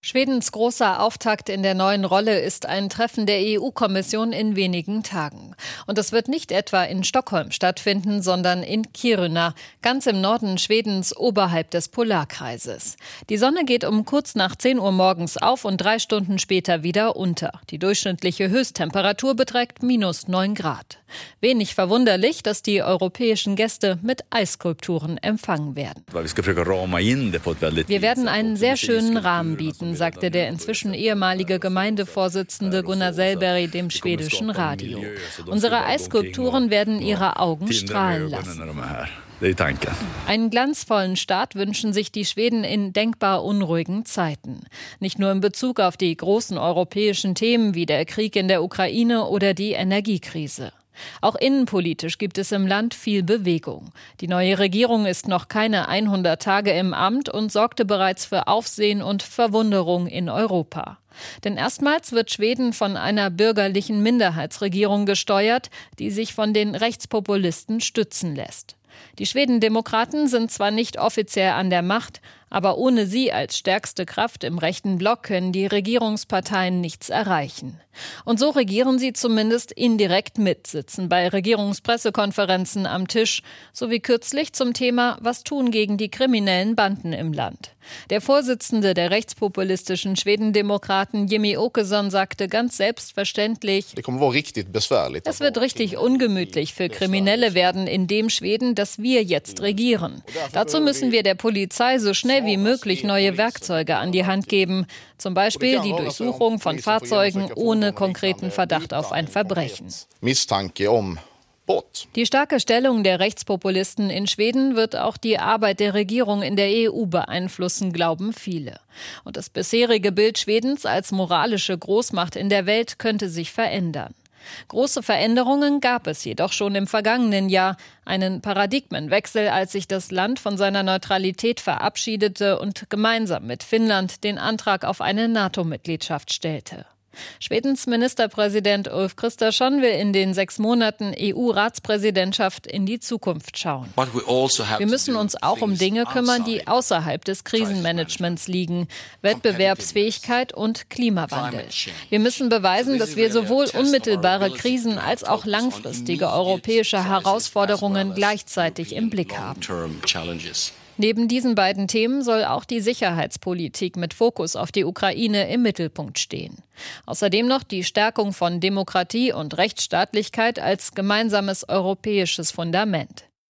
Schwedens großer Auftakt in der neuen Rolle ist ein Treffen der EU-Kommission in wenigen Tagen. Und es wird nicht etwa in Stockholm stattfinden, sondern in Kiruna, ganz im Norden Schwedens oberhalb des Polarkreises. Die Sonne geht um kurz nach 10 Uhr morgens auf und 3 Stunden später wieder unter. Die durchschnittliche Höchsttemperatur beträgt -9 Grad. Wenig verwunderlich, dass die europäischen Gäste mit Eisskulpturen empfangen werden. Wir werden einen sehr schönen Rahmen bieten, sagte der inzwischen ehemalige Gemeindevorsitzende Gunnar Sellberg dem schwedischen Radio. Unsere Eisskulpturen werden ihre Augen strahlen lassen. Einen glanzvollen Start wünschen sich die Schweden in denkbar unruhigen Zeiten. Nicht nur in Bezug auf die großen europäischen Themen wie der Krieg in der Ukraine oder die Energiekrise. Auch innenpolitisch gibt es im Land viel Bewegung. Die neue Regierung ist noch keine 100 Tage im Amt und sorgte bereits für Aufsehen und Verwunderung in Europa. Denn erstmals wird Schweden von einer bürgerlichen Minderheitsregierung gesteuert, die sich von den Rechtspopulisten stützen lässt. Die Schwedendemokraten sind zwar nicht offiziell an der Macht, aber ohne sie als stärkste Kraft im rechten Block können die Regierungsparteien nichts erreichen. Und so regieren sie zumindest indirekt mit, sitzen bei Regierungspressekonferenzen am Tisch, sowie kürzlich zum Thema Was tun gegen die kriminellen Banden im Land. Der Vorsitzende der rechtspopulistischen Schwedendemokraten Jimmie Åkesson sagte ganz selbstverständlich: Es wird richtig ungemütlich für Kriminelle werden in dem Schweden, das wir jetzt regieren. Dazu müssen wir der Polizei so schnell wie möglich neue Werkzeuge an die Hand geben. Zum Beispiel die Durchsuchung von Fahrzeugen ohne konkreten Verdacht auf ein Verbrechen. Die starke Stellung der Rechtspopulisten in Schweden wird auch die Arbeit der Regierung in der EU beeinflussen, glauben viele. Und das bisherige Bild Schwedens als moralische Großmacht in der Welt könnte sich verändern. Große Veränderungen gab es jedoch schon im vergangenen Jahr, einen Paradigmenwechsel, als sich das Land von seiner Neutralität verabschiedete und gemeinsam mit Finnland den Antrag auf eine NATO-Mitgliedschaft stellte. Schwedens Ministerpräsident Ulf Kristersson will in den 6 Monaten EU-Ratspräsidentschaft in die Zukunft schauen. Wir müssen uns auch um Dinge kümmern, die außerhalb des Krisenmanagements liegen. Wettbewerbsfähigkeit und Klimawandel. Wir müssen beweisen, dass wir sowohl unmittelbare Krisen als auch langfristige europäische Herausforderungen gleichzeitig im Blick haben. Neben diesen beiden Themen soll auch die Sicherheitspolitik mit Fokus auf die Ukraine im Mittelpunkt stehen. Außerdem noch die Stärkung von Demokratie und Rechtsstaatlichkeit als gemeinsames europäisches Fundament.